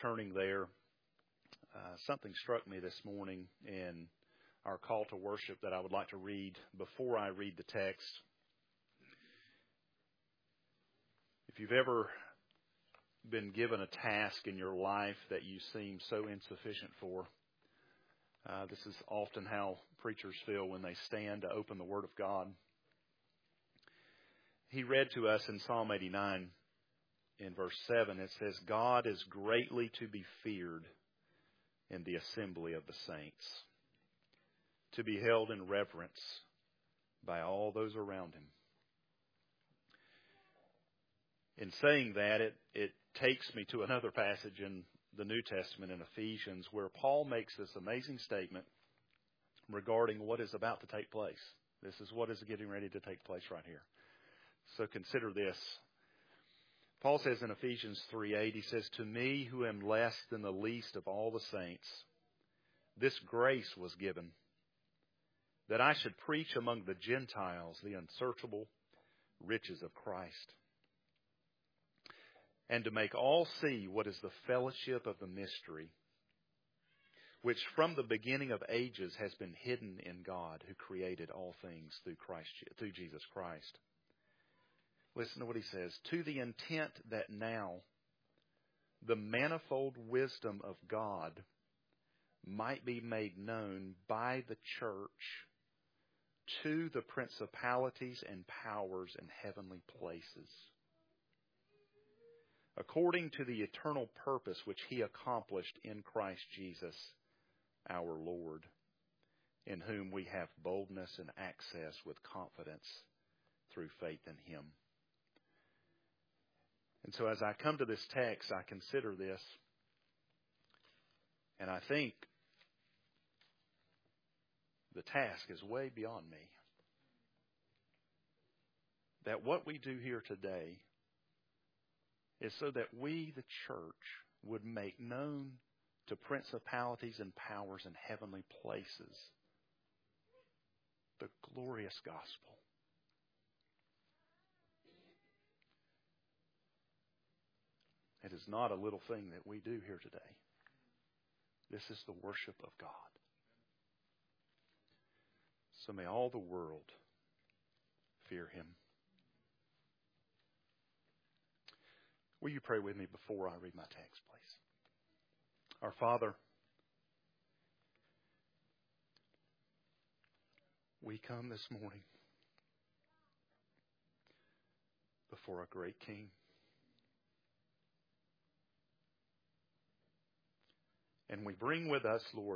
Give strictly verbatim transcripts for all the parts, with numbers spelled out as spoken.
Turning there, uh, something struck me this morning in our call to worship that I would like to read before I read the text. If you've ever been given a task in your life that you seem so insufficient for, uh, this is often how preachers feel when they stand to open the Word of God. He read to us in Psalm eighty-nine. In verse seven, it says, God is greatly to be feared in the assembly of the saints, to be held in reverence by all those around him. In saying that, it, it takes me to another passage in the New Testament in Ephesians where Paul makes this amazing statement regarding what is about to take place. This is what is getting ready to take place right here. So consider this. Paul says in Ephesians three eight, he says, to me who am less than the least of all the saints, this grace was given, that I should preach among the Gentiles the unsearchable riches of Christ, and to make all see what is the fellowship of the mystery, which from the beginning of ages has been hidden in God, who created all things through Christ, through Jesus Christ. Listen to what he says. To the intent that now the manifold wisdom of God might be made known by the church to the principalities and powers in heavenly places, according to the eternal purpose which he accomplished in Christ Jesus our Lord, in whom we have boldness and access with confidence through faith in him. And so as I come to this text, I consider this, and I think the task is way beyond me. That what we do here today is so that we, the church, would make known to principalities and powers in heavenly places the glorious gospel. It is not a little thing that we do here today. This is the worship of God. So may all the world fear him. Will you pray with me before I read my text, please? Our Father, we come this morning before a great King. And we bring with us, Lord,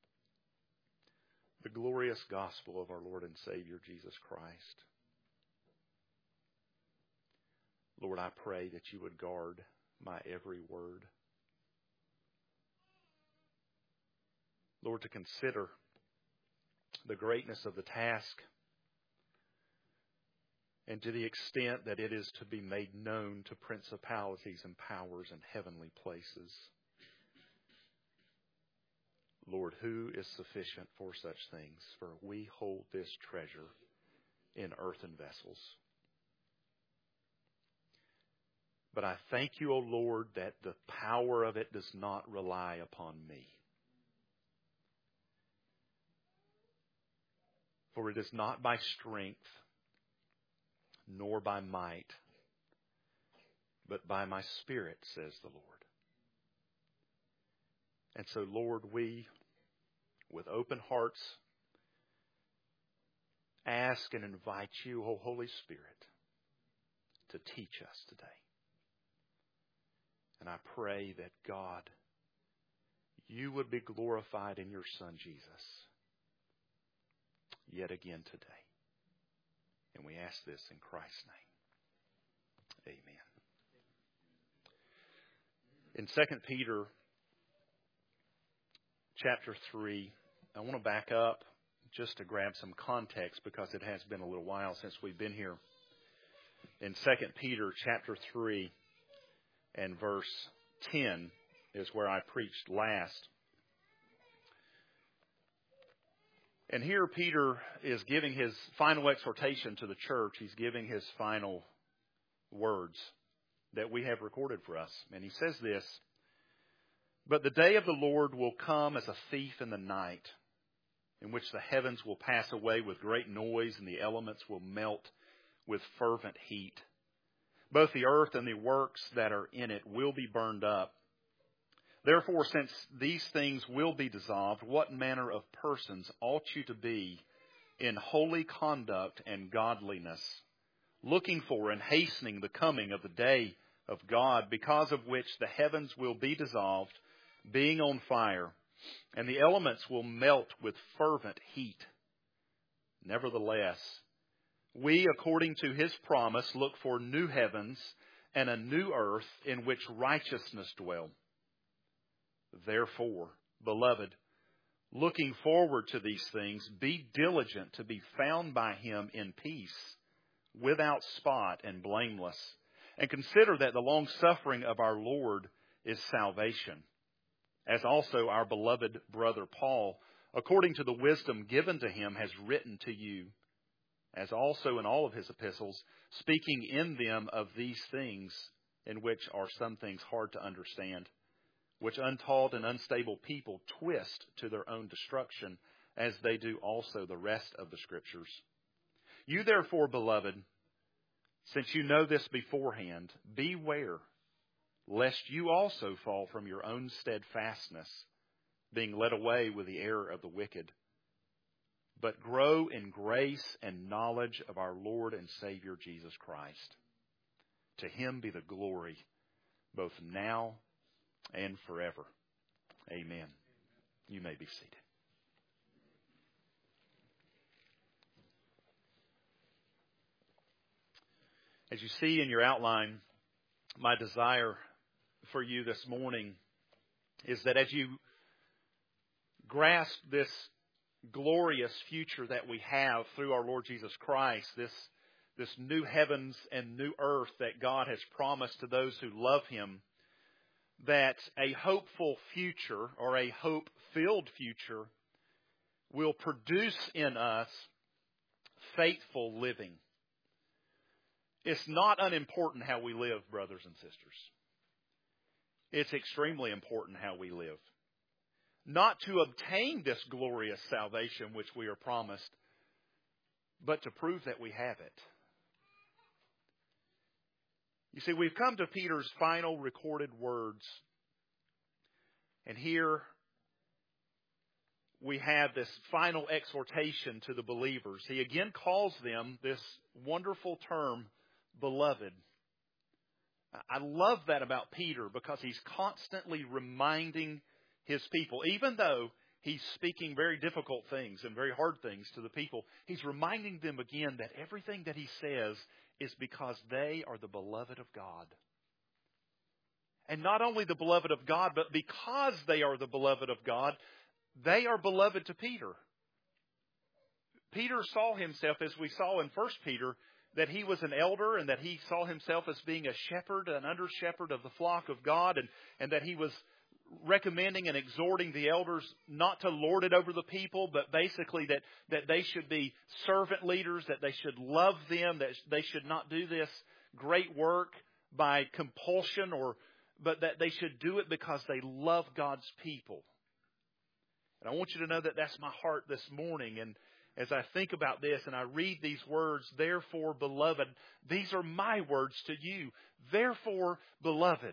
the glorious gospel of our Lord and Savior, Jesus Christ. Lord, I pray that you would guard my every word. Lord, to consider the greatness of the task and to the extent that it is to be made known to principalities and powers in heavenly places. Lord, who is sufficient for such things? For we hold this treasure in earthen vessels. But I thank you, O Lord, that the power of it does not rely upon me. For it is not by strength, nor by might, but by my Spirit, says the Lord. And so, Lord, we, with open hearts, ask and invite you, O Holy Spirit, to teach us today. And I pray that, God, you would be glorified in your Son, Jesus, yet again today. And we ask this in Christ's name. Amen. In Second Peter chapter three, I want to back up just to grab some context because it has been a little while since we've been here. In Second Peter chapter three and verse ten is where I preached last. And here Peter is giving his final exhortation to the church. He's giving his final words that we have recorded for us. And he says this, But the day of the Lord will come as a thief in the night, in which the heavens will pass away with great noise, and the elements will melt with fervent heat. Both the earth and the works that are in it will be burned up. Therefore, since these things will be dissolved, what manner of persons ought you to be in holy conduct and godliness, looking for and hastening the coming of the day of God, because of which the heavens will be dissolved, being on fire, and the elements will melt with fervent heat. Nevertheless, we, according to His promise, look for new heavens and a new earth in which righteousness dwells. Therefore, beloved, looking forward to these things, be diligent to be found by Him in peace, without spot and blameless, and consider that the long-suffering of our Lord is salvation, as also our beloved brother Paul, according to the wisdom given to him, has written to you, as also in all of his epistles, speaking in them of these things, in which are some things hard to understand, which untaught and unstable people twist to their own destruction, as they do also the rest of the Scriptures. You therefore, beloved, since you know this beforehand, beware, lest you also fall from your own steadfastness, being led away with the error of the wicked. But grow in grace and knowledge of our Lord and Savior Jesus Christ. To Him be the glory, both now and forever. Amen. You may be seated. As you see in your outline, my desire for you this morning is that as you grasp this glorious future that we have through our Lord Jesus Christ, this, this new heavens and new earth that God has promised to those who love Him, that a hopeful future or a hope-filled future will produce in us faithful living. It's not unimportant how we live, brothers and sisters. It's extremely important how we live. Not to obtain this glorious salvation which we are promised, but to prove that we have it. You see, we've come to Peter's final recorded words. And here we have this final exhortation to the believers. He again calls them this wonderful term, beloved. I love that about Peter because he's constantly reminding his people, even though he's speaking very difficult things and very hard things to the people, he's reminding them again that everything that he says is because they are the beloved of God. And not only the beloved of God, but because they are the beloved of God, they are beloved to Peter. Peter saw himself, as we saw in First Peter, that he was an elder and that he saw himself as being a shepherd, an under-shepherd of the flock of God, and, and that he was recommending and exhorting the elders not to lord it over the people, but basically that, that they should be servant leaders, that they should love them, that they should not do this great work by compulsion, or but that they should do it because they love God's people. And I want you to know that that's my heart this morning. And as I think about this and I read these words, therefore, beloved, these are my words to you. Therefore, beloved,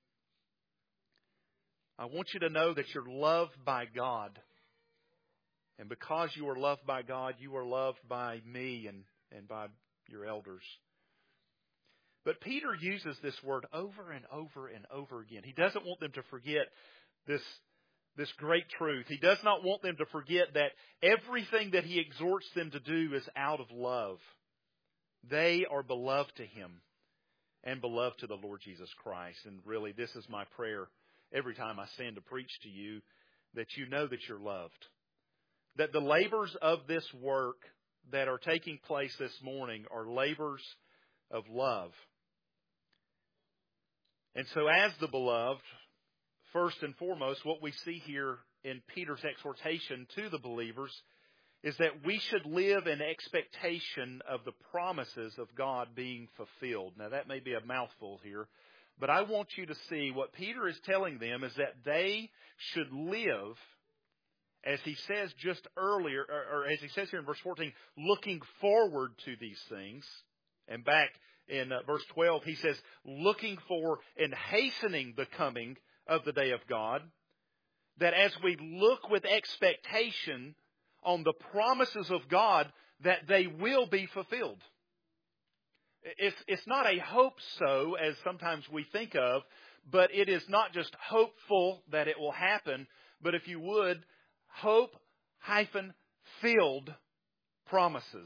I want you to know that you're loved by God. And because you are loved by God, you are loved by me and, and by your elders. But Peter uses this word over and over and over again. He doesn't want them to forget this This great truth. He does not want them to forget that everything that he exhorts them to do is out of love. They are beloved to him and beloved to the Lord Jesus Christ. And really, this is my prayer every time I stand to preach to you, that you know that you're loved. That the labors of this work that are taking place this morning are labors of love. And so as the beloved, first and foremost, what we see here in Peter's exhortation to the believers is that we should live in expectation of the promises of God being fulfilled. Now, that may be a mouthful here, But I want you to see what Peter is telling them is that they should live, as he says just earlier, or, or as he says here in verse fourteen, looking forward to these things. And back in uh, verse twelve, he says, looking for and hastening the coming of the day of God. That as we look with expectation on the promises of God, that they will be fulfilled. It's, it's not a hope so, as sometimes we think of, but it is not just hopeful that it will happen, but if you would, hope hyphen filled promises.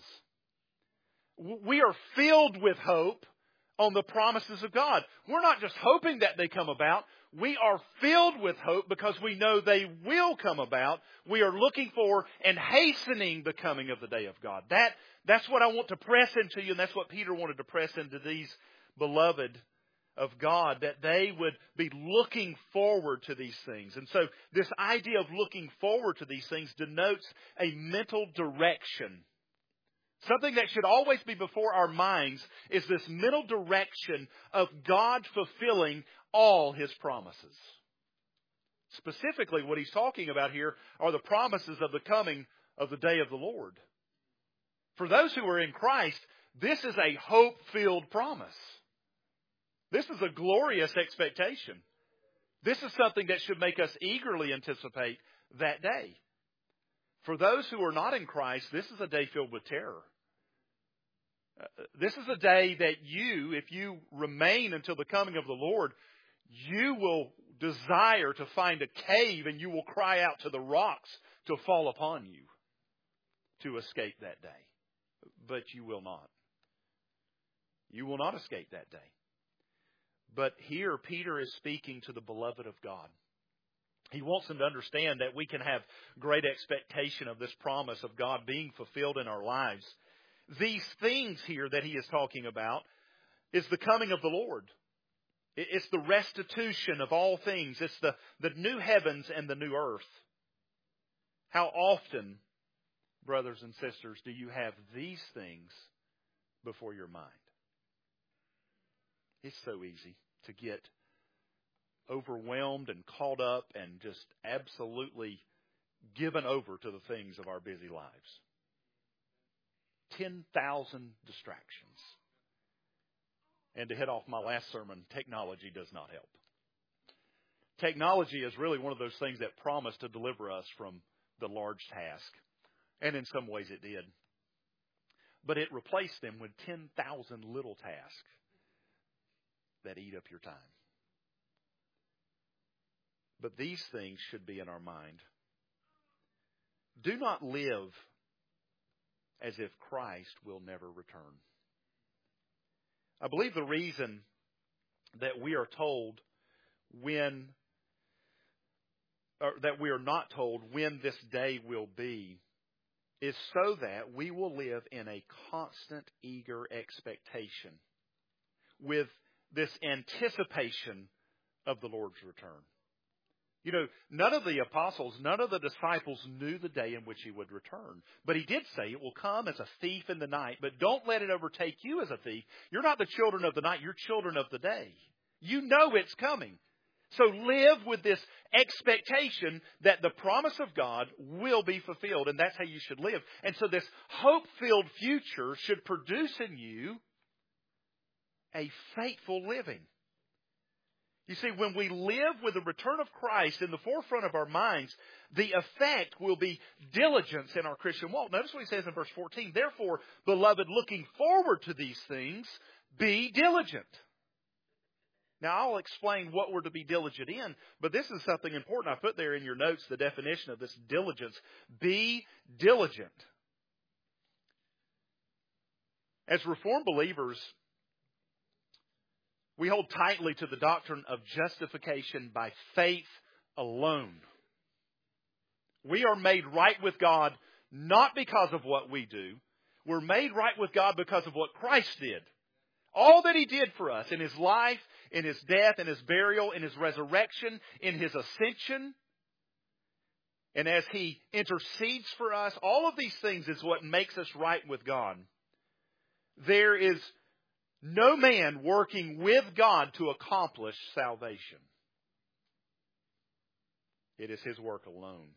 We are filled with hope on the promises of God. We're not just hoping that they come about. We are filled with hope because we know they will come about. We are looking for and hastening the coming of the day of God. That, that's what I want to press into you, and that's what Peter wanted to press into these beloved of God, that they would be looking forward to these things. And so this idea of looking forward to these things denotes a mental direction. Something that should always be before our minds is this mental direction of God fulfilling all His promises. Specifically, what he's talking about here are the promises of the coming of the day of the Lord. For those who are in Christ, this is a hope-filled promise. This is a glorious expectation. This is something that should make us eagerly anticipate that day. For those who are not in Christ, this is a day filled with terror. Uh, this is a day that you, if you remain until the coming of the Lord, you will desire to find a cave and you will cry out to the rocks to fall upon you to escape that day. But you will not. You will not escape that day. But here Peter is speaking to the beloved of God. He wants them to understand that we can have great expectation of this promise of God being fulfilled in our lives. These things here that he is talking about is the coming of the Lord. It's the restitution of all things. It's the, the new heavens and the new earth. How often, brothers and sisters, do you have these things before your mind? It's so easy to get overwhelmed and caught up and just absolutely given over to the things of our busy lives. ten thousand distractions. And to hit off my last sermon, technology does not help. Technology is really one of those things that promised to deliver us from the large task. And in some ways it did. But it replaced them with ten thousand little tasks that eat up your time. But these things should be in our mind. Do not live as if Christ will never return. I believe the reason that we are told when, or that we are not told when this day will be, is so that we will live in a constant, eager expectation with this anticipation of the Lord's return. You know, none of the apostles, none of the disciples knew the day in which He would return. But He did say it will come as a thief in the night. But don't let it overtake you as a thief. You're not the children of the night. You're children of the day. You know it's coming. So live with this expectation that the promise of God will be fulfilled. And that's how you should live. And so this hope-filled future should produce in you a faithful living. You see, when we live with the return of Christ in the forefront of our minds, the effect will be diligence in our Christian walk. Notice what he says in verse fourteen. Therefore, beloved, looking forward to these things, be diligent. Now, I'll explain what we're to be diligent in, but this is something important. I put there in your notes the definition of this diligence. Be diligent. As Reformed believers, we hold tightly to the doctrine of justification by faith alone. We are made right with God not because of what we do. We're made right with God because of what Christ did. All that He did for us in His life, in His death, in His burial, in His resurrection, in His ascension. And as He intercedes for us, all of these things is what makes us right with God. There is No man working with God to accomplish salvation. It is His work alone.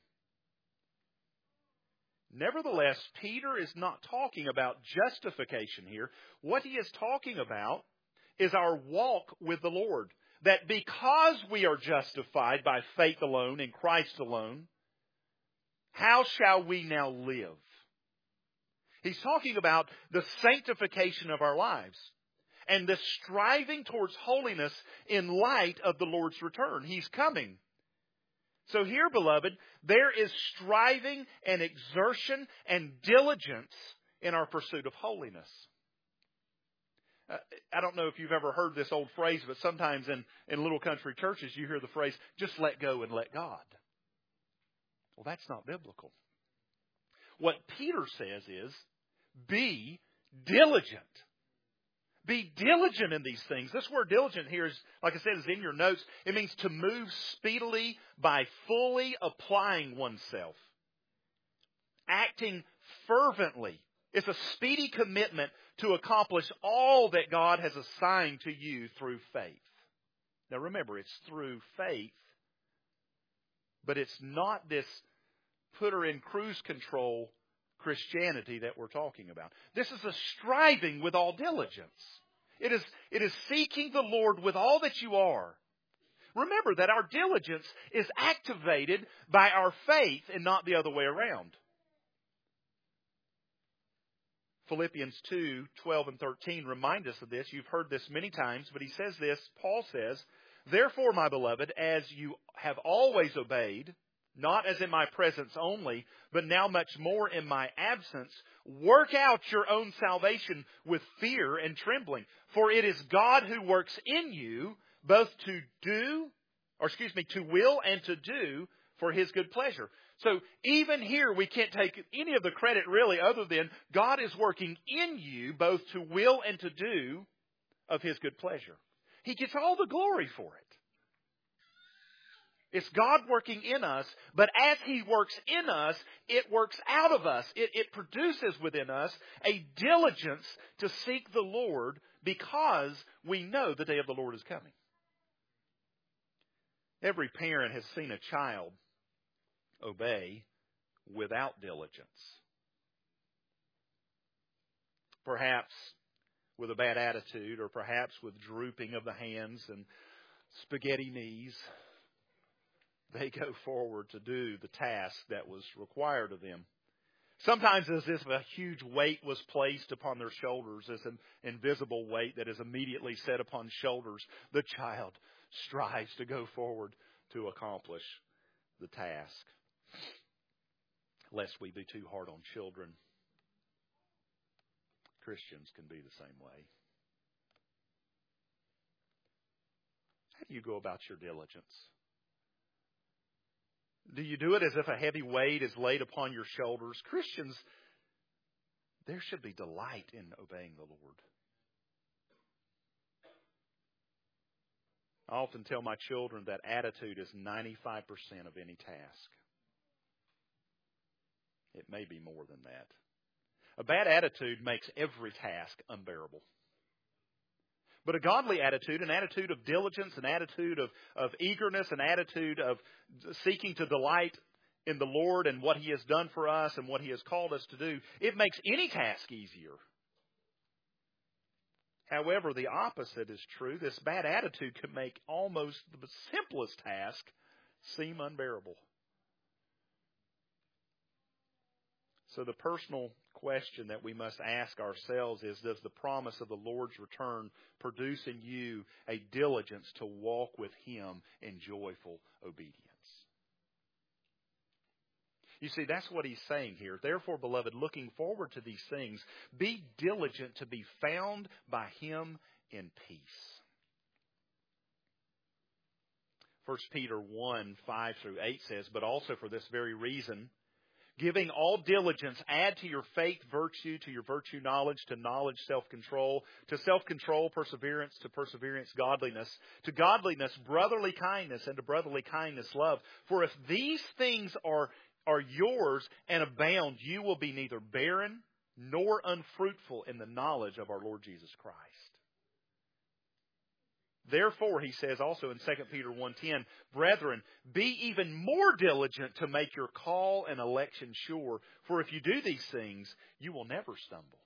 Nevertheless, Peter is not talking about justification here. What he is talking about is our walk with the Lord. That because we are justified by faith alone in Christ alone, how shall we now live? He's talking about the sanctification of our lives and the striving towards holiness in light of the Lord's return. He's coming. So here, beloved, there is striving and exertion and diligence in our pursuit of holiness. Uh, I don't know if you've ever heard this old phrase, but sometimes in, in little country churches you hear the phrase, just let go and let God. Well, that's not biblical. What Peter says is, be diligent. Be diligent in these things. This word diligent here is, like I said, is in your notes. It means to move speedily by fully applying oneself. Acting fervently. It's a speedy commitment to accomplish all that God has assigned to you through faith. Now remember, it's through faith, but it's not this put her in cruise control Christianity that we're talking about. This is a striving with all diligence. It is, it is seeking the Lord with all that you are. Remember that our diligence is activated by our faith and not the other way around. Philippians two, twelve and thirteen remind us of this. You've heard this many times, but he says this, Paul says, therefore, my beloved, as you have always obeyed, not as in my presence only, but now much more in my absence, work out your own salvation with fear and trembling. For it is God who works in you, both to do, or excuse me, to will and to do for His good pleasure. So even here we can't take any of the credit really other than God is working in you, both to will and to do of His good pleasure. He gets all the glory for it. It's God working in us, but as He works in us, it works out of us. It, it produces within us a diligence to seek the Lord because we know the day of the Lord is coming. Every parent has seen a child obey without diligence. Perhaps with a bad attitude, or perhaps with drooping of the hands and spaghetti knees. They go forward to do the task that was required of them. Sometimes as if a huge weight was placed upon their shoulders, as an invisible weight that is immediately set upon shoulders, the child strives to go forward to accomplish the task. Lest we be too hard on children, Christians can be the same way. How do you go about your diligence? Do you do it as if a heavy weight is laid upon your shoulders? Christians, there should be delight in obeying the Lord. I often tell my children that attitude is ninety-five percent of any task. It may be more than that. A bad attitude makes every task unbearable. But a godly attitude, an attitude of diligence, an attitude of, of eagerness, an attitude of seeking to delight in the Lord and what He has done for us and what He has called us to do, it makes any task easier. However, the opposite is true. This bad attitude can make almost the simplest task seem unbearable. So the personal question that we must ask ourselves is, does the promise of the Lord's return produce in you a diligence to walk with Him in joyful obedience? You see, that's what he's saying here. Therefore, beloved, looking forward to these things, be diligent to be found by Him in peace. First Peter one, five through eight says, but also for this very reason, giving all diligence, add to your faith virtue, to your virtue knowledge, to knowledge self-control, to self-control perseverance, to perseverance godliness, to godliness brotherly kindness, and to brotherly kindness love. For if these things are, are yours and abound, you will be neither barren nor unfruitful in the knowledge of our Lord Jesus Christ. Therefore, he says also in Second Peter one ten, brethren, be even more diligent to make your call and election sure, for if you do these things, you will never stumble.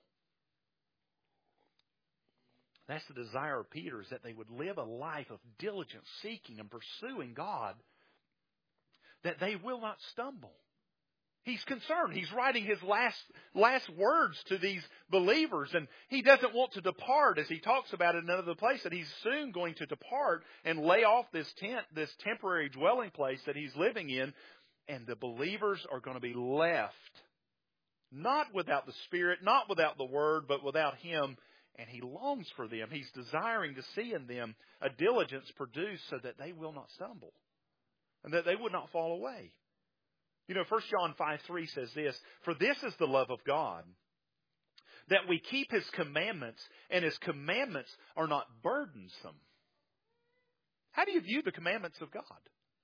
That's the desire of Peter, is that they would live a life of diligent seeking and pursuing God, that they will not stumble. He's concerned. He's writing his last last words to these believers, and he doesn't want to depart, as he talks about in another place, that he's soon going to depart and lay off this tent, this temporary dwelling place that he's living in, and the believers are going to be left, not without the Spirit, not without the Word, but without Him, and he longs for them. He's desiring to see in them a diligence produced so that they will not stumble, and that they would not fall away. You know, First John five three says this, for this is the love of God, that we keep His commandments, and His commandments are not burdensome. How do you view the commandments of God?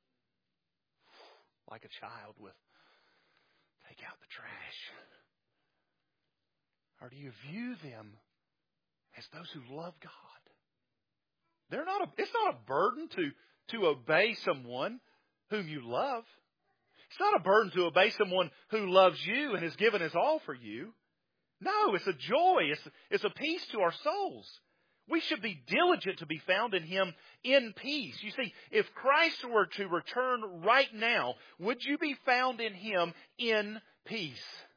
Like a child with, take out the trash. Or do you view them as those who love God? They're not a, it's not a burden to, to obey someone whom you love. It's not a burden to obey someone who loves you and has given his all for you. No, it's a joy. It's, it's a peace to our souls. We should be diligent to be found in Him in peace. You see, if Christ were to return right now, would you be found in Him in peace?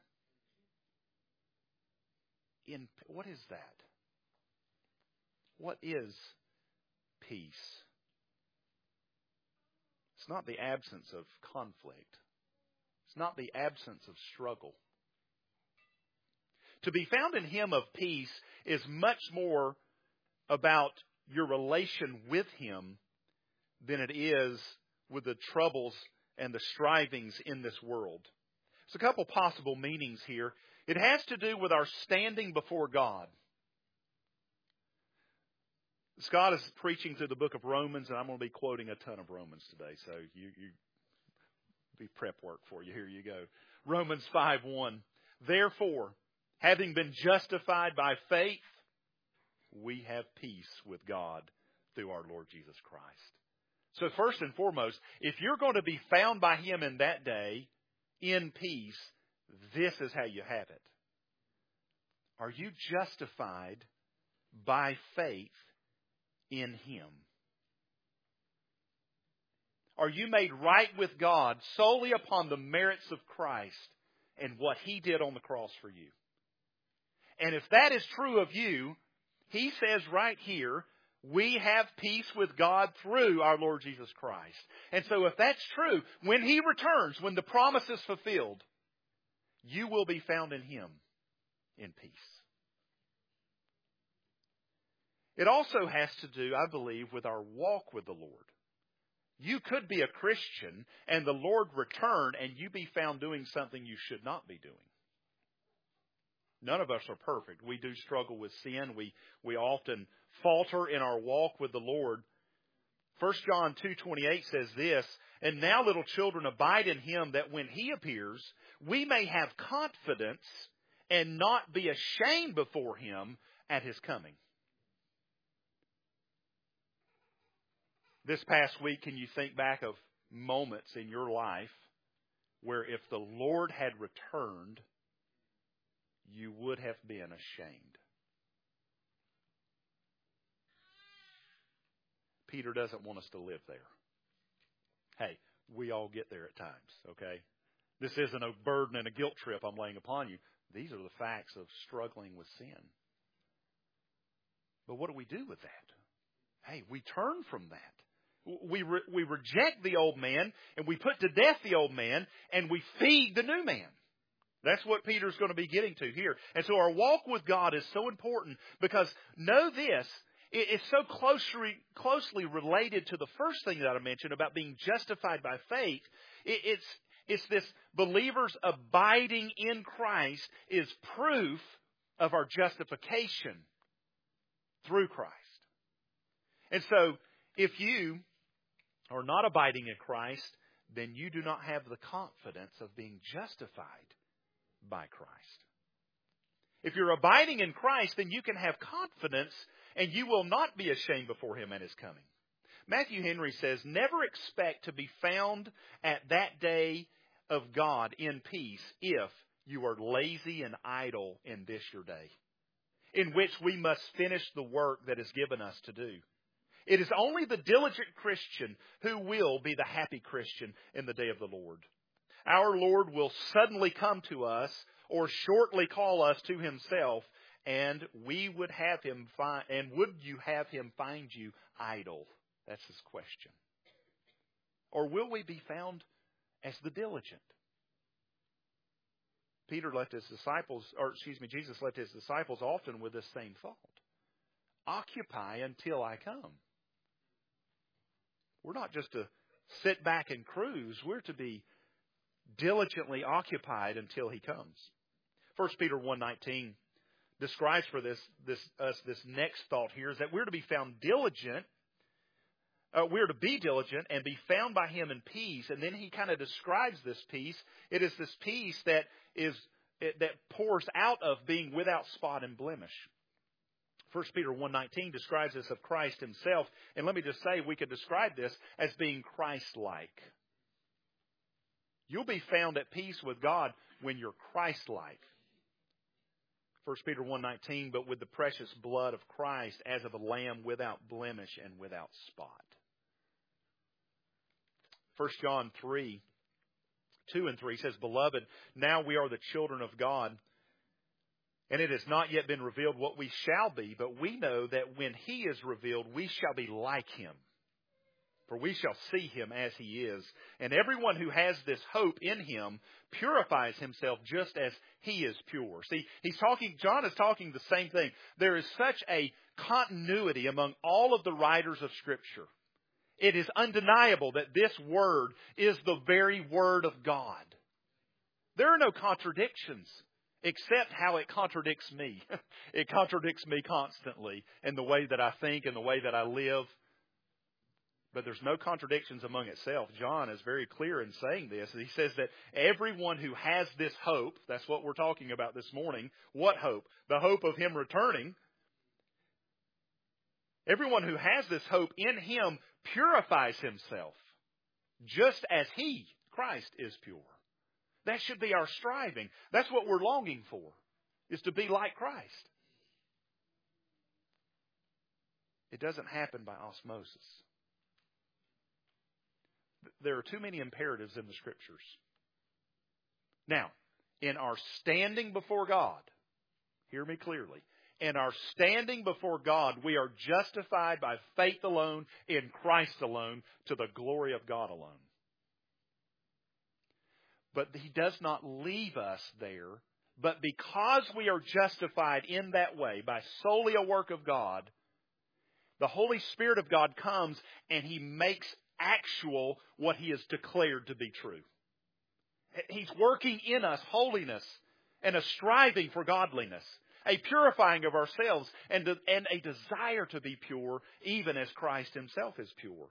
In, what is that? What is peace? It's not the absence of conflict. It's not the absence of struggle. To be found in Him of peace is much more about your relation with Him than it is with the troubles and the strivings in this world. There's a couple possible meanings here. It has to do with our standing before God. Scott is preaching through the book of Romans, and I'm going to be quoting a ton of Romans today, so you, you be prep work for you. Here you go. Romans five one. Therefore, having been justified by faith, we have peace with God through our Lord Jesus Christ. So first and foremost, if you're going to be found by Him in that day in peace, this is how you have it. Are you justified by faith in Him? Are you made right with God solely upon the merits of Christ and what He did on the cross for you? And if that is true of you, He says right here, we have peace with God through our Lord Jesus Christ. And so if that's true, when He returns, when the promise is fulfilled, you will be found in Him in peace. It also has to do, I believe, with our walk with the Lord. You could be a Christian and the Lord return and you be found doing something you should not be doing. None of us are perfect. We do struggle with sin. We, we often falter in our walk with the Lord. First John two twenty-eight says this, and now little children abide in Him, that when He appears, we may have confidence and not be ashamed before Him at His coming. This past week, can you think back of moments in your life where if the Lord had returned, you would have been ashamed? Peter doesn't want us to live there. Hey, we all get there at times, okay? This isn't a burden and a guilt trip I'm laying upon you. These are the facts of struggling with sin. But what do we do with that? Hey, we turn from that. We re- we reject the old man, and we put to death the old man, and we feed the new man. That's what Peter's going to be getting to here. And so our walk with God is so important because know this, it's so closely, closely related to the first thing that I mentioned about being justified by faith. It's, it's this believers abiding in Christ is proof of our justification through Christ. And so if you are not abiding in Christ, then you do not have the confidence of being justified by Christ. If you're abiding in Christ, then you can have confidence and you will not be ashamed before him at his coming. Matthew Henry says, never expect to be found at that day of God in peace if you are lazy and idle in this your day, in which we must finish the work that is given us to do. It is only the diligent Christian who will be the happy Christian in the day of the Lord. Our Lord will suddenly come to us or shortly call us to himself, and we would have him find, and would you have him find you idle? That's his question. Or will we be found as the diligent? Peter left his disciples, or excuse me, Jesus left his disciples often with this same thought. Occupy until I come. We're not just to sit back and cruise. We're to be diligently occupied until he comes. First Peter one nineteen describes for this, this us this next thought here is that we're to be found diligent. Uh, we're to be diligent and be found by him in peace. And then he kind of describes this peace. It is this peace that is that pours out of being without spot and blemish. First Peter one nineteen describes this of Christ himself. And let me just say, we could describe this as being Christ-like. You'll be found at peace with God when you're Christ-like. First Peter one nineteen, but with the precious blood of Christ as of a lamb without blemish and without spot. First John three, two and three says, Beloved, now we are the children of God, and it has not yet been revealed what we shall be, but we know that when he is revealed, we shall be like him. For we shall see him as he is. And everyone who has this hope in him purifies himself just as he is pure. See, he's talking, John is talking the same thing. There is such a continuity among all of the writers of Scripture. It is undeniable that this word is the very word of God. There are no contradictions except how it contradicts me. It contradicts me constantly in the way that I think and the way that I live. But there's no contradictions among itself. John is very clear in saying this. He says that everyone who has this hope, that's what we're talking about this morning. What hope? The hope of him returning. Everyone who has this hope in him purifies himself just as he, Christ, is pure. That should be our striving. That's what we're longing for, is to be like Christ. It doesn't happen by osmosis. There are too many imperatives in the Scriptures. Now, in our standing before God, hear me clearly, in our standing before God, we are justified by faith alone, in Christ alone, to the glory of God alone. But he does not leave us there, but because we are justified in that way, by solely a work of God, the Holy Spirit of God comes and he makes actual what he has declared to be true. He's working in us holiness and a striving for godliness, a purifying of ourselves, and, and a desire to be pure, even as Christ himself is pure.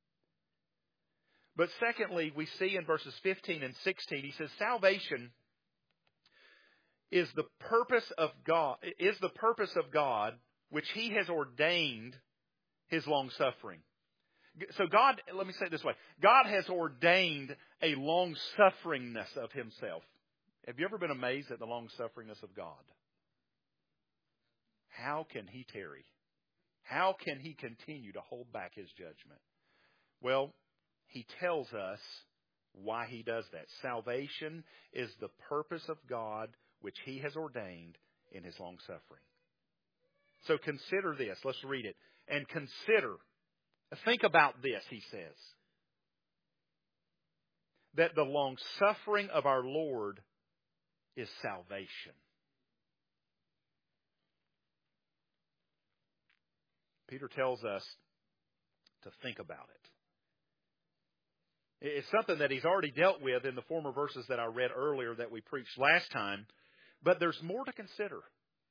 But secondly, we see in verses fifteen and sixteen, he says, salvation is the purpose of God, is the purpose of God, which he has ordained his long suffering. So God, let me say it this way. God has ordained a long-sufferingness of himself. Have you ever been amazed at the long-sufferingness of God? How can he tarry? How can he continue to hold back his judgment? Well, he tells us why he does that. Salvation is the purpose of God which he has ordained in his long-suffering. So consider this. Let's read it. And consider, think about this, he says, that the long-suffering of our Lord is salvation. Peter tells us to think about it. It's something that he's already dealt with in the former verses that I read earlier that we preached last time, but there's more to consider.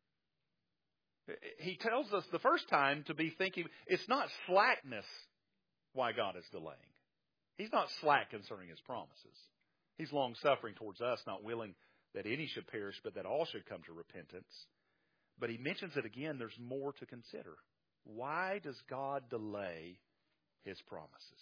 He tells us the first time to be thinking, it's not slackness why God is delaying. He's not slack concerning his promises. He's long-suffering towards us, not willing that any should perish, but that all should come to repentance. But he mentions it again, there's more to consider. Why does God delay His promises?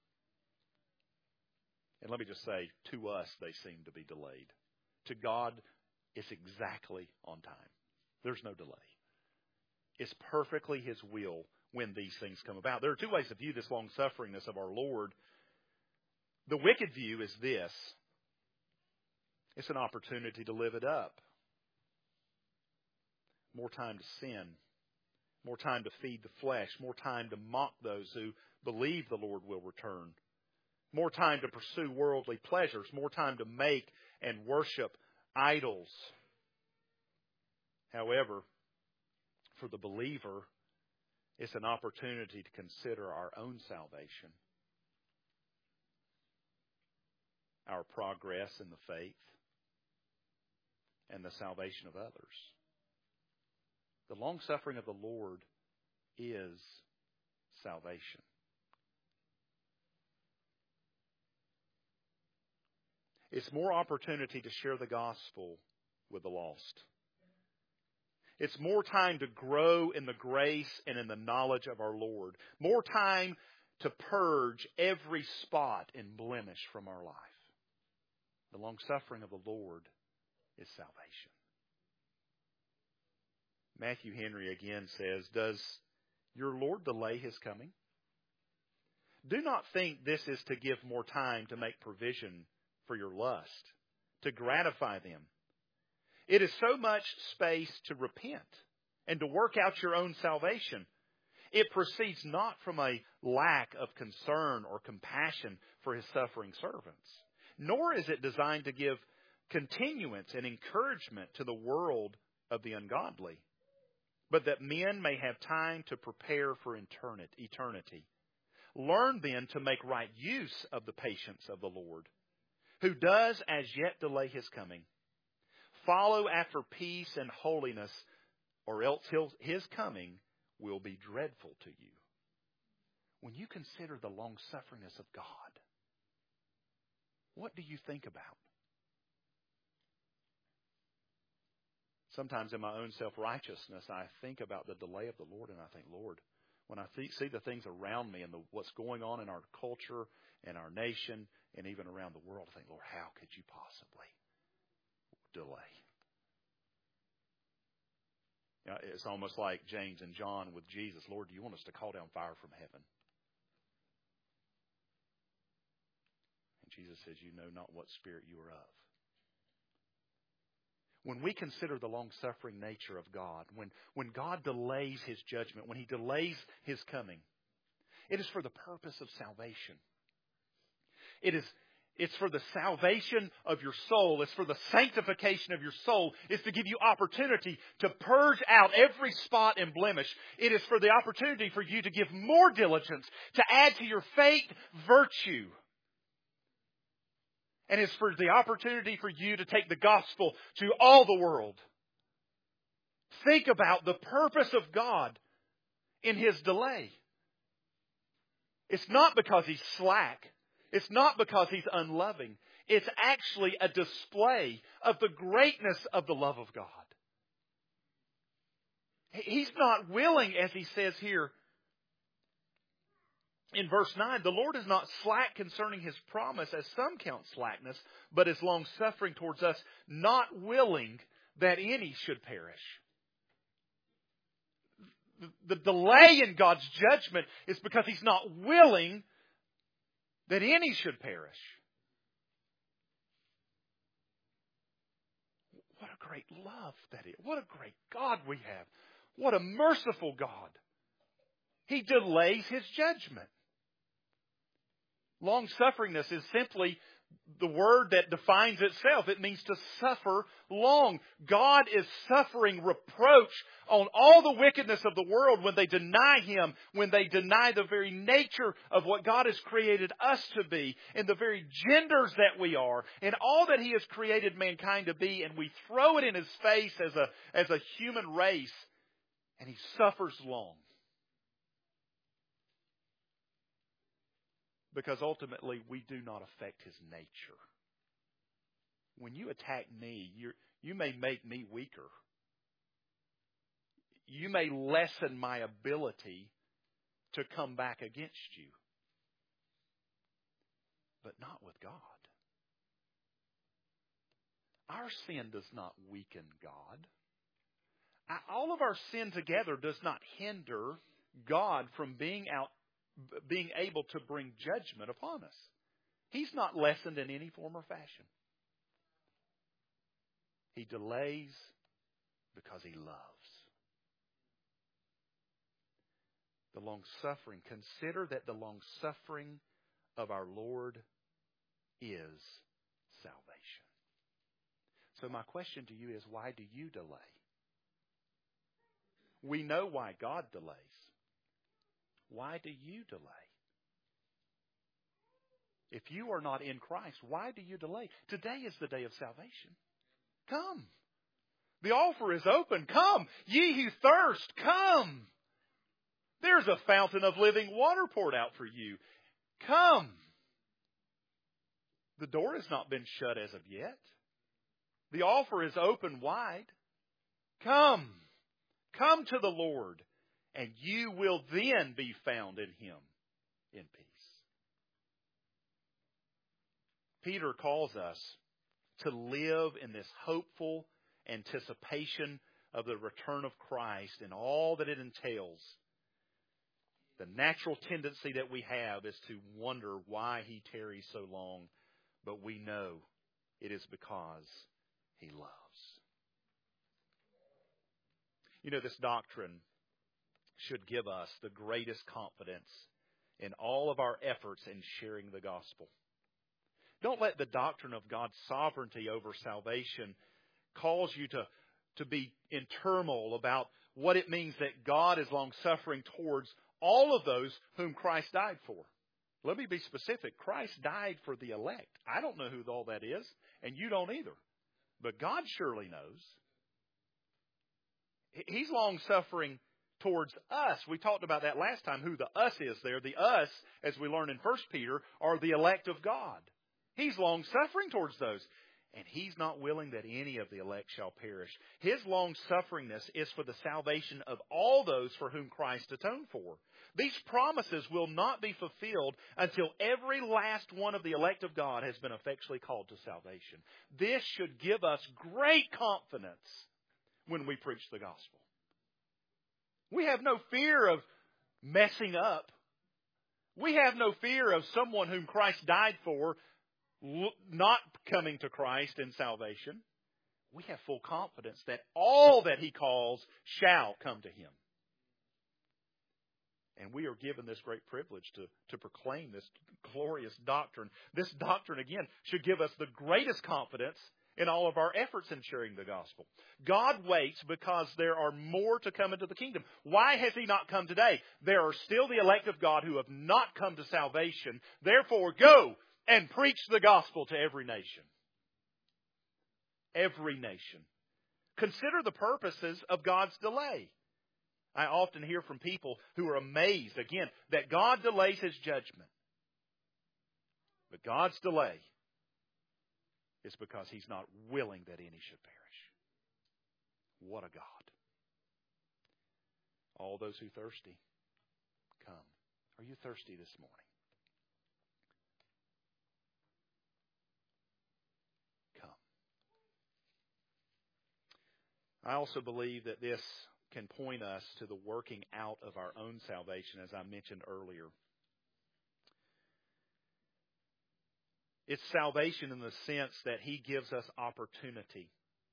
And let me just say, to us, they seem to be delayed. To God, it's exactly on time. There's no delay. It's perfectly His will when these things come about. There are two ways to view this long-sufferingness of our Lord. The wicked view is this. It's an opportunity to live it up. More time to sin. More time to feed the flesh. More time to mock those who believe the Lord will return. More time to pursue worldly pleasures. More time to make and worship idols. However, for the believer, it's an opportunity to consider our own salvation, our progress in the faith, and the salvation of others. The long-suffering of the Lord is salvation. It's more opportunity to share the gospel with the lost. It's more time to grow in the grace and in the knowledge of our Lord. More time to purge every spot and blemish from our life. The long-suffering of the Lord is salvation. Matthew Henry again says, "Does your Lord delay His coming? Do not think this is to give more time to make provision for your lust, to gratify them. It is so much space to repent and to work out your own salvation. It proceeds not from a lack of concern or compassion for His suffering servants, nor is it designed to give continuance and encouragement to the world of the ungodly, but that men may have time to prepare for eternity. Learn then to make right use of the patience of the Lord, who does as yet delay His coming. Follow after peace and holiness, or else His coming will be dreadful to you." When you consider the long-sufferingness of God, what do you think about? Sometimes in my own self-righteousness, I think about the delay of the Lord, and I think, Lord, when I th- see the things around me and the, what's going on in our culture and our nation and even around the world, I think, Lord, how could you possibly delay? You know, it's almost like James and John with Jesus. Lord, do you want us to call down fire from heaven? And Jesus says, you know not what spirit you are of. When we consider the long-suffering nature of God, when, when God delays His judgment, when He delays His coming, it is for the purpose of salvation. It is It's for the salvation of your soul. It's for the sanctification of your soul. It's to give you opportunity to purge out every spot and blemish. It is for the opportunity for you to give more diligence, to add to your faith virtue. And it's for the opportunity for you to take the gospel to all the world. Think about the purpose of God in His delay. It's not because He's slack. It's not because He's unloving. It's actually a display of the greatness of the love of God. He's not willing, as He says here in verse nine, the Lord is not slack concerning His promise, as some count slackness, but is long-suffering towards us, not willing that any should perish. The delay in God's judgment is because He's not willing that any should perish. What a great love that is. What a great God we have. What a merciful God. He delays His judgment. Long-sufferingness is simply the word that defines itself. It means to suffer long. God is suffering reproach on all the wickedness of the world when they deny Him, when they deny the very nature of what God has created us to be, and the very genders that we are, and all that He has created mankind to be, and we throw it in His face as a, as a human race, and He suffers long. Because ultimately, we do not affect His nature. When you attack me, you you may make me weaker. you may lessen my ability to come back against you. But not with God. Our sin does not weaken God. All of our sin together does not hinder God from being out, being able to bring judgment upon us. He's not lessened in any form or fashion. He delays because He loves. The long-suffering. Consider that the long-suffering of our Lord is salvation. So my question to you is, why do you delay? We know why God delays. Why do you delay? If you are not in Christ, why do you delay? Today is the day of salvation. Come. The offer is open. Come. Ye who thirst, come. There's a fountain of living water poured out for you. Come. The door has not been shut as of yet. The offer is open wide. Come. Come to the Lord, and you will then be found in Him in peace. Peter calls us to live in this hopeful anticipation of the return of Christ and all that it entails. The natural tendency that we have is to wonder why He tarries so long, but we know it is because He loves. You know, this doctrine should give us the greatest confidence in all of our efforts in sharing the gospel. Don't let the doctrine of God's sovereignty over salvation cause you to, to be in turmoil about what it means that God is long-suffering towards all of those whom Christ died for. Let me be specific. Christ died for the elect. I don't know who all that is, and you don't either. But God surely knows. He's long-suffering towards us. We talked about that last time, who the us is there. The us, as we learn in First Peter, are the elect of God. He's long-suffering towards those. And He's not willing that any of the elect shall perish. His long-sufferingness is for the salvation of all those for whom Christ atoned for. These promises will not be fulfilled until every last one of the elect of God has been effectually called to salvation. This should give us great confidence when we preach the gospel. We have no fear of messing up. We have no fear of someone whom Christ died for not coming to Christ in salvation. We have full confidence that all that He calls shall come to Him. And we are given this great privilege to, to proclaim this glorious doctrine. This doctrine, again, should give us the greatest confidence in all of our efforts in sharing the gospel. God waits because there are more to come into the kingdom. Why has He not come today? There are still the elect of God who have not come to salvation. Therefore, go and preach the gospel to every nation. Every nation. Consider the purposes of God's delay. I often hear from people who are amazed, again, that God delays His judgment. But God's delay is because He's not willing that any should perish. What a God. All those who thirsty, come. Are you thirsty this morning? I also believe that this can point us to the working out of our own salvation, as I mentioned earlier. It's salvation in the sense that He gives us opportunity.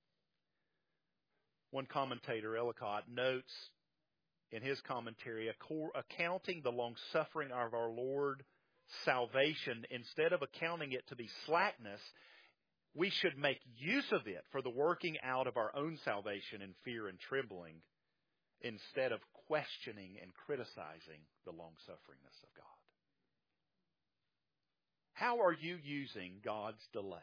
One commentator, Ellicott, notes in his commentary, accounting the long-suffering of our Lord salvation, instead of accounting it to be slackness, we should make use of it for the working out of our own salvation in fear and trembling, instead of questioning and criticizing the long-sufferingness of God. How are you using God's delay?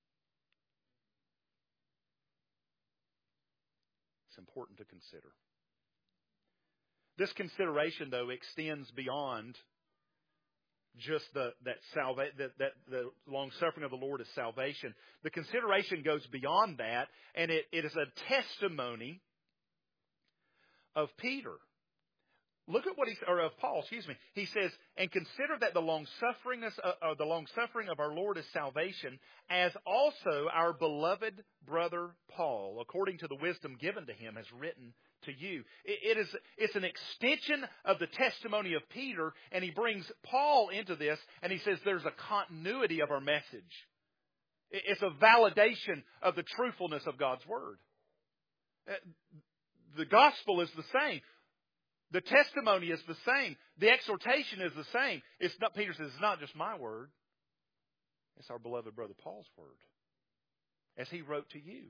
It's important to consider. This consideration, though, extends beyond just the, that, salva- that, that the long-suffering of the Lord is salvation. The consideration goes beyond that, and it, it is a testimony of Peter. Look at what he, or of Paul, excuse me. He says, and consider that the long suffering, uh, uh, the long suffering of our Lord is salvation, as also our beloved brother Paul, according to the wisdom given to him, has written to you. It, it is, it's an extension of the testimony of Peter, and he brings Paul into this, and he says there's a continuity of our message. It's a validation of the truthfulness of God's Word. The gospel is the same. The testimony is the same. The exhortation is the same. It's not, Peter says, it's not just my word. It's our beloved brother Paul's word. As he wrote to you.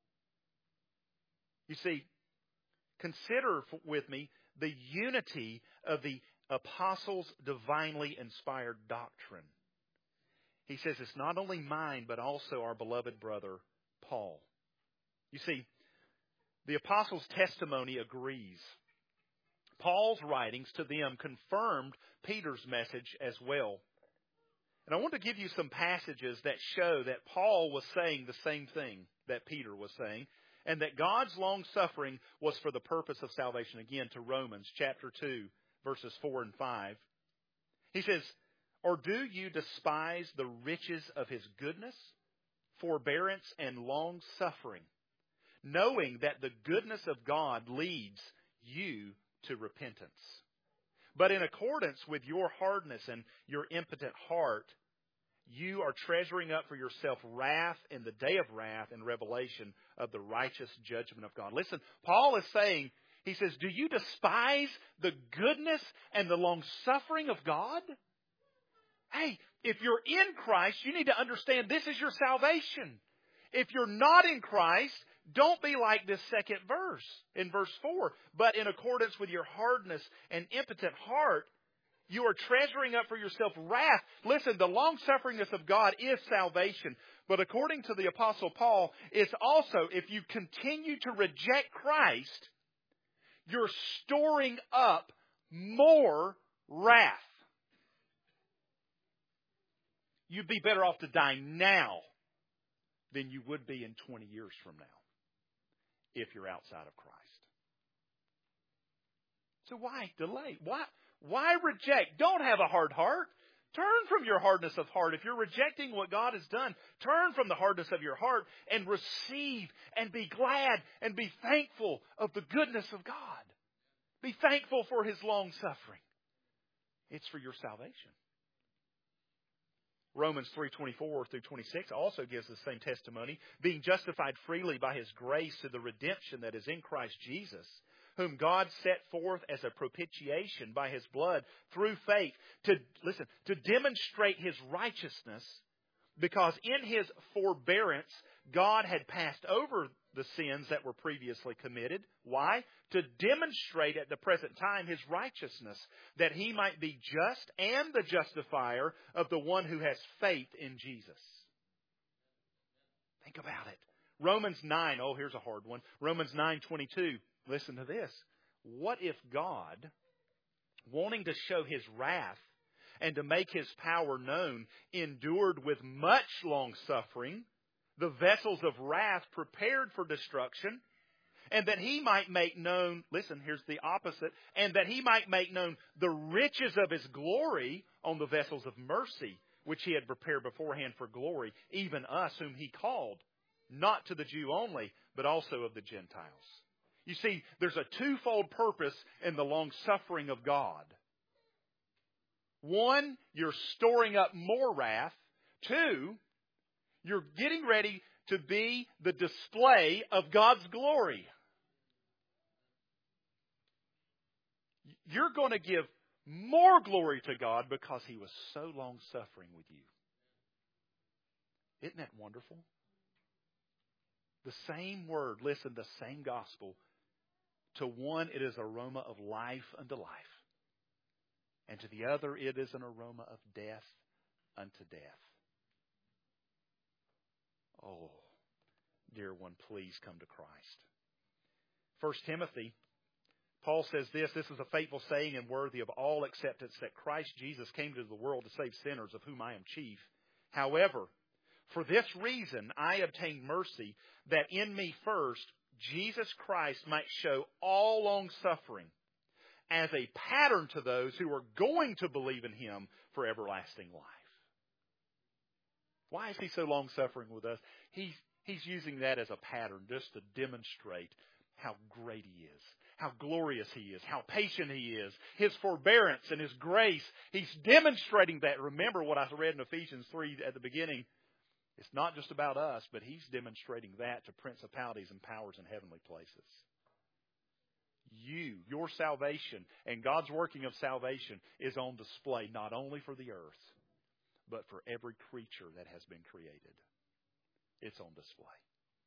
You see, consider with me the unity of the apostles' divinely inspired doctrine. He says it's not only mine, but also our beloved brother Paul. You see, the apostles' testimony agrees. Paul's writings to them confirmed Peter's message as well. And I want to give you some passages that show that Paul was saying the same thing that Peter was saying, and that God's long suffering was for the purpose of salvation. Again, to Romans chapter two, verses four and five. He says, or do you despise the riches of his goodness, forbearance, and long suffering, knowing that the goodness of God leads you to repentance? But in accordance with your hardness and your impotent heart, you are treasuring up for yourself wrath in the day of wrath and revelation of the righteous judgment of God. Listen, Paul is saying, he says, do you despise the goodness and the long suffering of God? Hey, if you're in Christ, you need to understand this is your salvation. If you're not in Christ, don't be like this second verse in verse four. But in accordance with your hardness and impotent heart, you are treasuring up for yourself wrath. Listen, the long-sufferingness of God is salvation. But according to the Apostle Paul, it's also, if you continue to reject Christ, you're storing up more wrath. You'd be better off to die now than you would be in twenty years from now if you're outside of Christ. So why delay? Why, why reject? Don't have a hard heart. Turn from your hardness of heart. If you're rejecting what God has done, turn from the hardness of your heart and receive and be glad and be thankful of the goodness of God. Be thankful for His long suffering. It's for your salvation. Romans three twenty-four through twenty-six also gives the same testimony. Being justified freely by His grace to the redemption that is in Christ Jesus, whom God set forth as a propitiation by His blood through faith to, listen, to demonstrate His righteousness, because in His forbearance God had passed over the sins that were previously committed. Why? To demonstrate at the present time His righteousness, that He might be just and the justifier of the one who has faith in Jesus. Think about it. Romans nine, oh, here's a hard one. Romans nine twenty-two. Listen to this. What if God, wanting to show His wrath and to make His power known, endured with much long suffering the vessels of wrath prepared for destruction, and that He might make known, listen, here's the opposite, and that He might make known the riches of His glory on the vessels of mercy, which He had prepared beforehand for glory, even us whom He called, not to the Jew only, but also of the Gentiles. You see, there's a twofold purpose in the long suffering of God. One, you're storing up more wrath. Two, you're getting ready to be the display of God's glory. You're going to give more glory to God because He was so long suffering with you. Isn't that wonderful? The same word, listen, the same gospel. To one, it is aroma of life unto life. And to the other, it is an aroma of death unto death. Oh, dear one, please come to Christ. First Timothy, Paul says this, this is a faithful saying and worthy of all acceptance, that Christ Jesus came to the world to save sinners, of whom I am chief. However, for this reason I obtained mercy, that in me first Jesus Christ might show all long-suffering as a pattern to those who are going to believe in Him for everlasting life. Why is He so long-suffering with us? He's, he's using that as a pattern just to demonstrate how great He is, how glorious He is, how patient He is, His forbearance and His grace. He's demonstrating that. Remember what I read in Ephesians three at the beginning. It's not just about us, but He's demonstrating that to principalities and powers in heavenly places. You, your salvation, and God's working of salvation is on display not only for the earth, but for every creature that has been created. It's on display.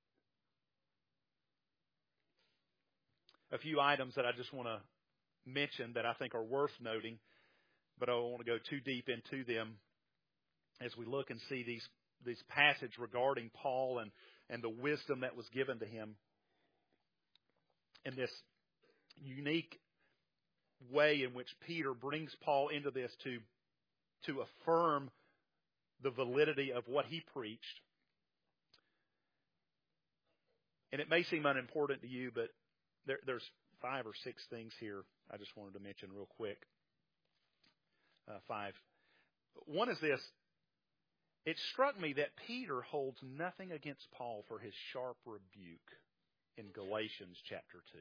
A few items that I just want to mention that I think are worth noting, but I don't want to go too deep into them as we look and see these, these passages regarding Paul and, and the wisdom that was given to him in this unique way in which Peter brings Paul into this to, to affirm the validity of what he preached. And it may seem unimportant to you, but there, there's five or six things here I just wanted to mention real quick. Uh, five. One is this. It struck me that Peter holds nothing against Paul for his sharp rebuke in Galatians chapter two.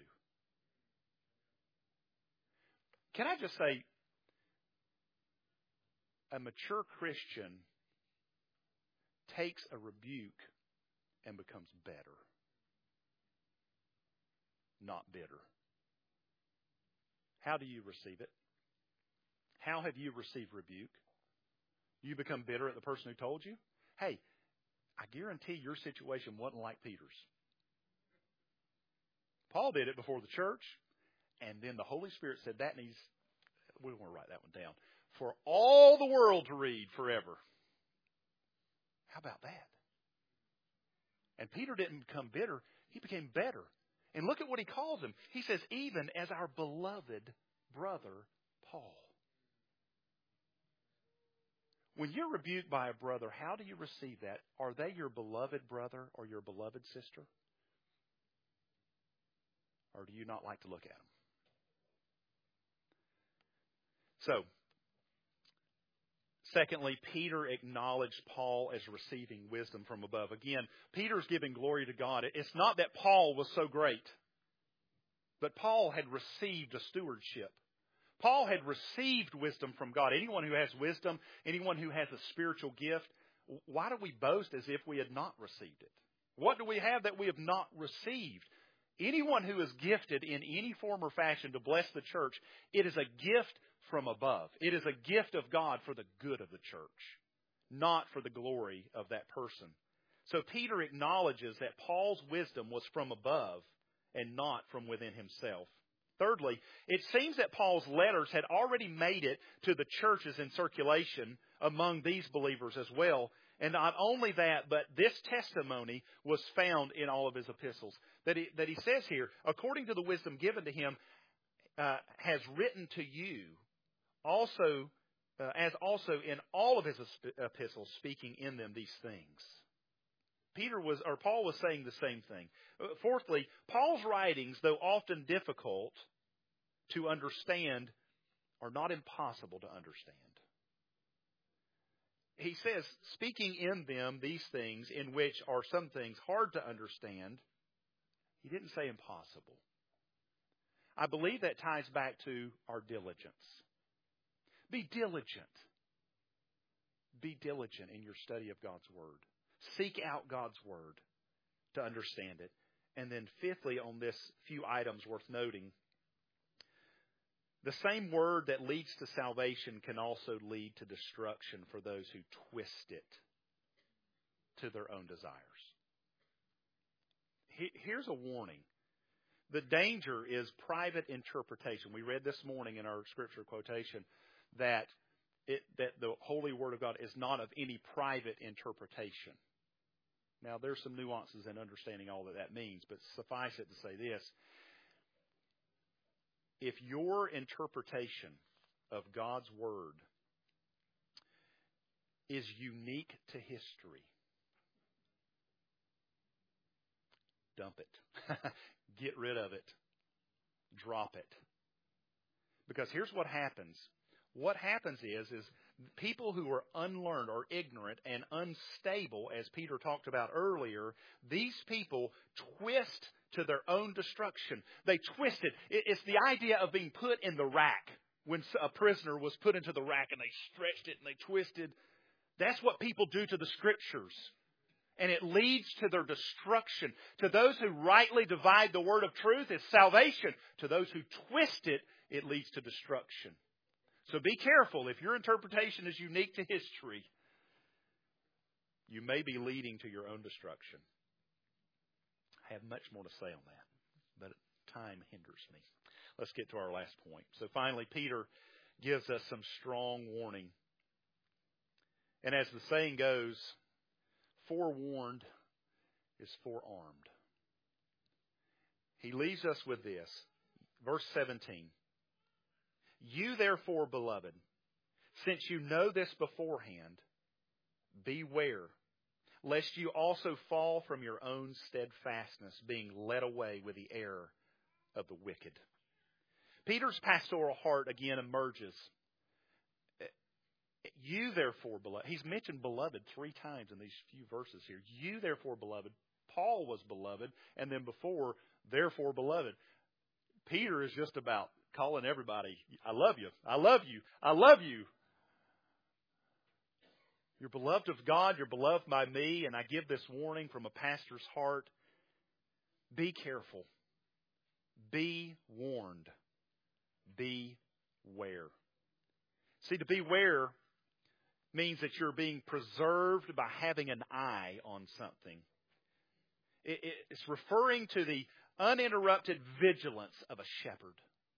Can I just say, a mature Christian takes a rebuke and becomes better, not bitter. How do you receive it? How have you received rebuke? You become bitter at the person who told you? Hey, I guarantee your situation wasn't like Peter's. Paul did it before the church, and then the Holy Spirit said that, and he's, we want to write that one down, for all the world to read forever. How about that? And Peter didn't become bitter. He became better. And look at what he calls him. He says, even as our beloved brother Paul. When you're rebuked by a brother, how do you receive that? Are they your beloved brother or your beloved sister? Or do you not like to look at them? So, secondly, Peter acknowledged Paul as receiving wisdom from above. Again, Peter's giving glory to God. It's not that Paul was so great, but Paul had received a stewardship. Paul had received wisdom from God. Anyone who has wisdom, anyone who has a spiritual gift, why do we boast as if we had not received it? What do we have that we have not received? Anyone who is gifted in any form or fashion to bless the church, it is a gift from above. It is a gift of God for the good of the church, not for the glory of that person. So Peter acknowledges that Paul's wisdom was from above and not from within himself. Thirdly, it seems that Paul's letters had already made it to the churches in circulation among these believers as well. And not only that, but this testimony was found in all of his epistles. That he, that he says here, according to the wisdom given to him, uh, has written to you, also uh, as also in all of his epistles, speaking in them these things. Peter was, or Paul was saying the same thing. Fourthly, Paul's writings, though often difficult to understand, are not impossible to understand. He says, speaking in them these things, in which are some things hard to understand, he didn't say impossible. I believe that ties back to our diligence. Be diligent. Be diligent in your study of God's Word. Seek out God's Word to understand it. And then fifthly, on this few items worth noting, the same word that leads to salvation can also lead to destruction for those who twist it to their own desires. Here's a warning. The danger is private interpretation. We read this morning in our scripture quotation that it, that the Holy Word of God is not of any private interpretation. Now, there's some nuances in understanding all that that means, but suffice it to say this. If your interpretation of God's Word is unique to history, dump it. Get rid of it. Drop it. Because here's what happens. What happens is, is people who are unlearned or ignorant and unstable, as Peter talked about earlier, these people twist to their own destruction. They twist it. It's the idea of being put in the rack. When a prisoner was put into the rack and they stretched it and they twisted. That's what people do to the Scriptures. And it leads to their destruction. To those who rightly divide the word of truth, it's salvation. To those who twist it, it leads to destruction. So be careful. If your interpretation is unique to history, you may be leading to your own destruction. I have much more to say on that, but time hinders me. Let's get to our last point. So finally, Peter gives us some strong warning. And as the saying goes, forewarned is forearmed. He leaves us with this. Verse seventeen. You therefore, beloved, since you know this beforehand, beware, lest you also fall from your own steadfastness, being led away with the error of the wicked. Peter's pastoral heart again emerges. You therefore, beloved. He's mentioned beloved three times in these few verses here. You therefore, beloved. Paul was beloved, and then before, therefore, beloved. Peter is just about calling everybody, I love you, I love you, I love you. You're beloved of God, you're beloved by me, and I give this warning from a pastor's heart. Be careful. Be warned. Beware. See, to beware means that you're being preserved by having an eye on something. It's referring to the uninterrupted vigilance of a shepherd.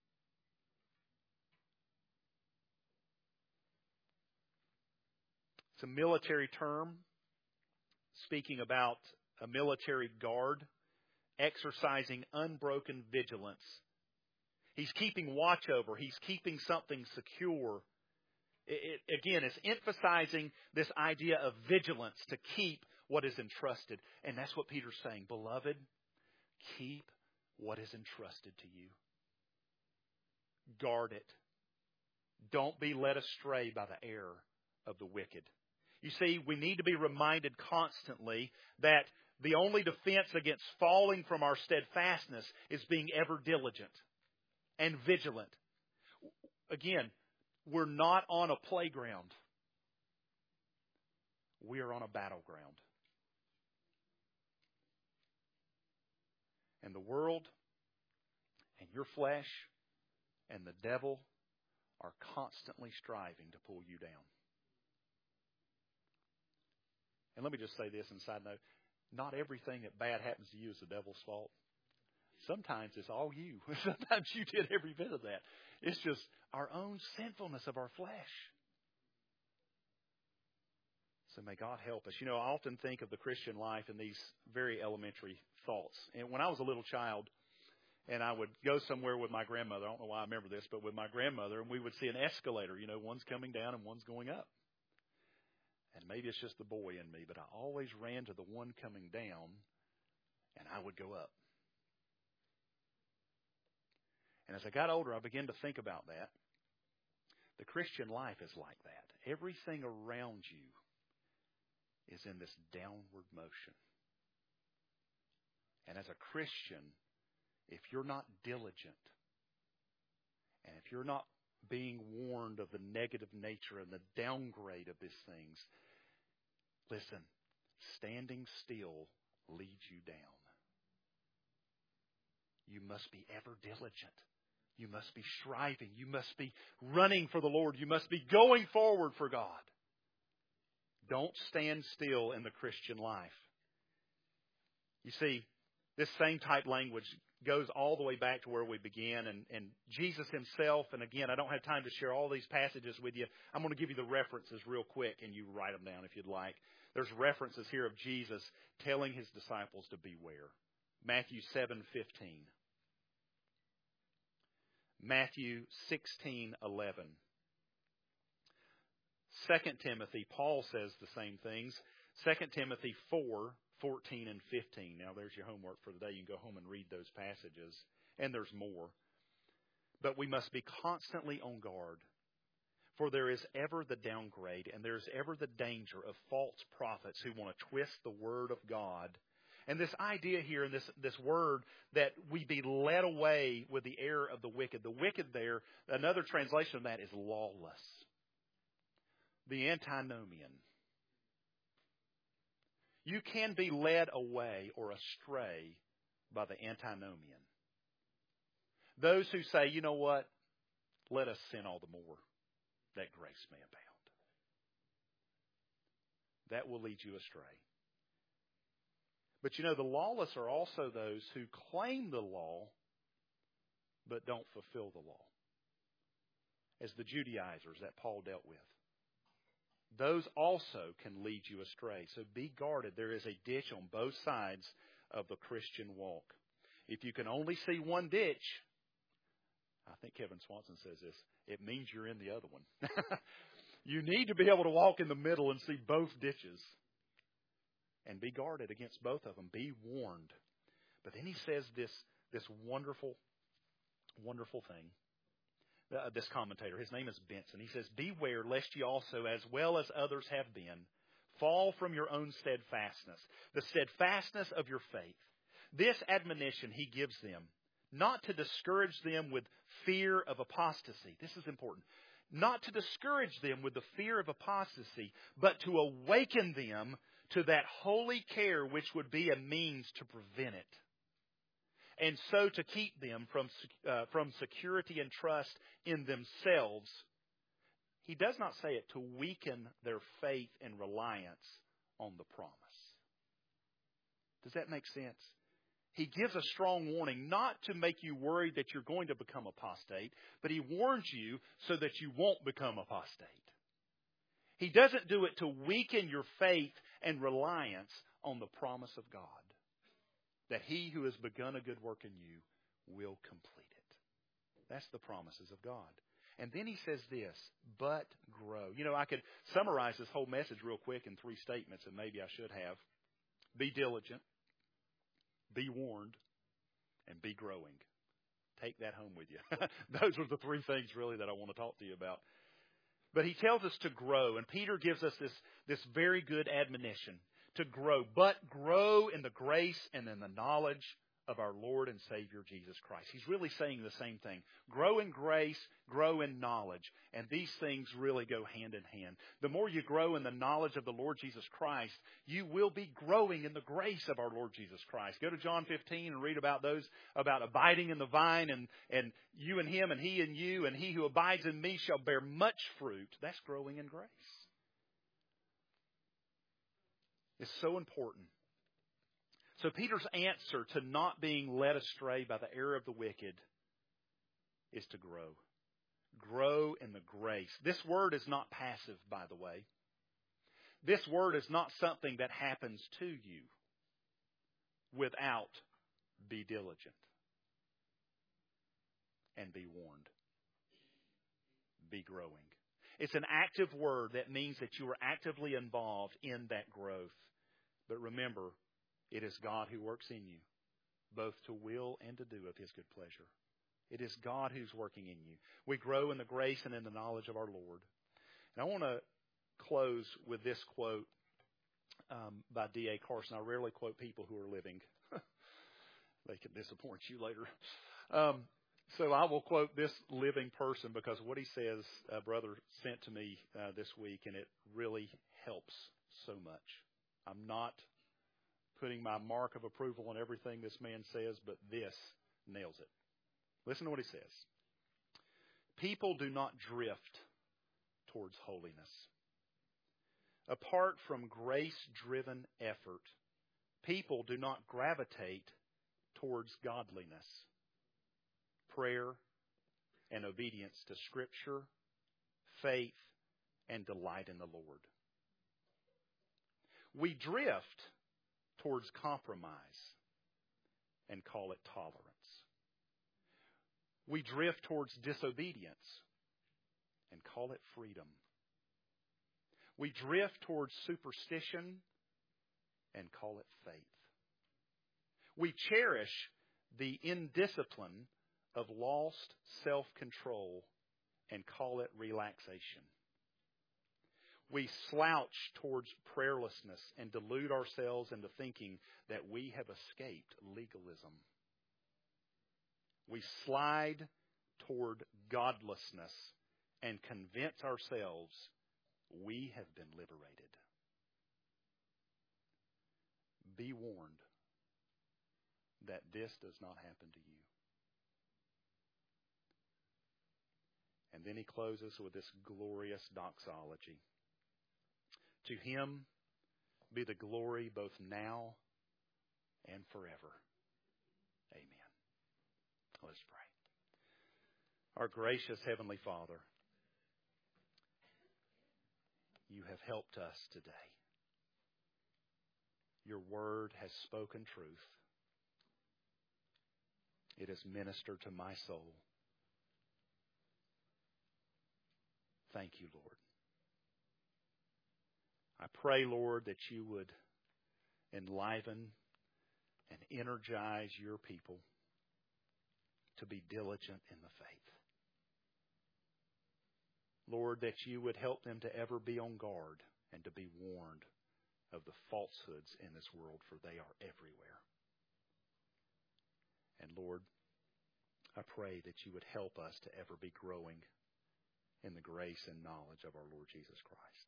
It's a military term speaking about a military guard exercising unbroken vigilance. He's keeping watch over. He's keeping something secure. It, it, again, it's emphasizing this idea of vigilance to keep what is entrusted. And that's what Peter's saying. Beloved, keep what is entrusted to you. Guard it. Don't be led astray by the error of the wicked. You see, we need to be reminded constantly that the only defense against falling from our steadfastness is being ever diligent and vigilant. Again, we're not on a playground. We are on a battleground. And the world and your flesh and the devil are constantly striving to pull you down. And let me just say this in side note. Not everything that bad happens to you is the devil's fault. Sometimes it's all you. Sometimes you did every bit of that. It's just our own sinfulness of our flesh. So may God help us. You know, I often think of the Christian life in these very elementary thoughts. And when I was a little child, and I would go somewhere with my grandmother, I don't know why I remember this, but with my grandmother, and we would see an escalator. You know, one's coming down and one's going up. And maybe it's just the boy in me, but I always ran to the one coming down, and I would go up. And as I got older, I began to think about that. The Christian life is like that. Everything around you is in this downward motion. And as a Christian, if you're not diligent, and if you're not being warned of the negative nature and the downgrade of these things, listen, standing still leads you down. You must be ever diligent. You must be striving. You must be running for the Lord. You must be going forward for God. Don't stand still in the Christian life. You see, this same type language goes all the way back to where we began. And, and Jesus himself, and again, I don't have time to share all these passages with you. I'm going to give you the references real quick, and you write them down if you'd like. There's references here of Jesus telling his disciples to beware. Matthew seven fifteen. Matthew sixteen eleven. Second Timothy, Paul says the same things. Second Timothy four, fourteen and fifteen. Now there's your homework for the day. You can go home and read those passages. And there's more. But we must be constantly on guard. For there is ever the downgrade and there is ever the danger of false prophets who want to twist the word of God. And this idea here in this, this word that we be led away with the error of the wicked. The wicked there, another translation of that is lawless. The antinomian. You can be led away or astray by the antinomian. Those who say, you know what, let us sin all the more, that grace may abound. That will lead you astray. But you know, the lawless are also those who claim the law, but don't fulfill the law. As the Judaizers that Paul dealt with. Those also can lead you astray. So be guarded. There is a ditch on both sides of the Christian walk. If you can only see one ditch, I think Kevin Swanson says this, it means you're in the other one. You need to be able to walk in the middle and see both ditches. And be guarded against both of them. Be warned. But then he says this, this wonderful, wonderful thing. Uh, this commentator, his name is Benson. He says, beware lest ye also, as well as others have been, fall from your own steadfastness, the steadfastness of your faith. This admonition he gives them, not to discourage them with fear of apostasy. This is important. Not to discourage them with the fear of apostasy, but to awaken them to that holy care which would be a means to prevent it. And so to keep them from, uh, from security and trust in themselves. He does not say it to weaken their faith and reliance on the promise. Does that make sense? He gives a strong warning not to make you worried that you're going to become apostate, but he warns you so that you won't become apostate. He doesn't do it to weaken your faith and reliance on the promise of God. That he who has begun a good work in you will complete it. That's the promises of God. And then he says this, but grow. You know, I could summarize this whole message real quick in three statements, and maybe I should have. Be diligent, be warned, and be growing. Take that home with you. Those are the three things really that I want to talk to you about. But he tells us to grow, and Peter gives us this, this very good admonition. To grow, but grow in the grace and in the knowledge of our Lord and Savior Jesus Christ. He's really saying the same thing. Grow in grace, grow in knowledge. And these things really go hand in hand. The more you grow in the knowledge of the Lord Jesus Christ, you will be growing in the grace of our Lord Jesus Christ. Go to John fifteen and read about those, about abiding in the vine and, and you and him and he and you and he who abides in me shall bear much fruit. That's growing in grace. Is so important. So Peter's answer to not being led astray by the error of the wicked is to grow. Grow in the grace. This word is not passive, by the way. This word is not something that happens to you without be diligent and be warned. Be growing. It's an active word that means that you are actively involved in that growth. But remember, it is God who works in you, both to will and to do of his good pleasure. It is God who's working in you. We grow in the grace and in the knowledge of our Lord. And I want to close with this quote um, by D A Carson. I rarely quote people who are living. They can disappoint you later. Um, so I will quote this living person because what he says, a brother sent to me uh, this week, and it really helps so much. I'm not putting my mark of approval on everything this man says, but this nails it. Listen to what he says. People do not drift towards holiness. Apart from grace-driven effort, people do not gravitate towards godliness, prayer, and obedience to Scripture, faith, and delight in the Lord. We drift towards compromise and call it tolerance. We drift towards disobedience and call it freedom. We drift towards superstition and call it faith. We cherish the indiscipline of lost self-control and call it relaxation. We slouch towards prayerlessness and delude ourselves into thinking that we have escaped legalism. We slide toward godlessness and convince ourselves we have been liberated. Be warned that this does not happen to you. And then he closes with this glorious doxology. To him be the glory both now and forever. Amen. Let's pray. Our gracious Heavenly Father, you have helped us today. Your word has spoken truth. It has ministered to my soul. Thank you, Lord. I pray, Lord, that you would enliven and energize your people to be diligent in the faith. Lord, that you would help them to ever be on guard and to be warned of the falsehoods in this world, for they are everywhere. And Lord, I pray that you would help us to ever be growing in the grace and knowledge of our Lord Jesus Christ.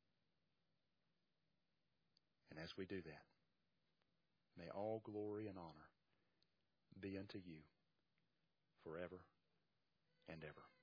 And as we do that, may all glory and honor be unto you forever and ever.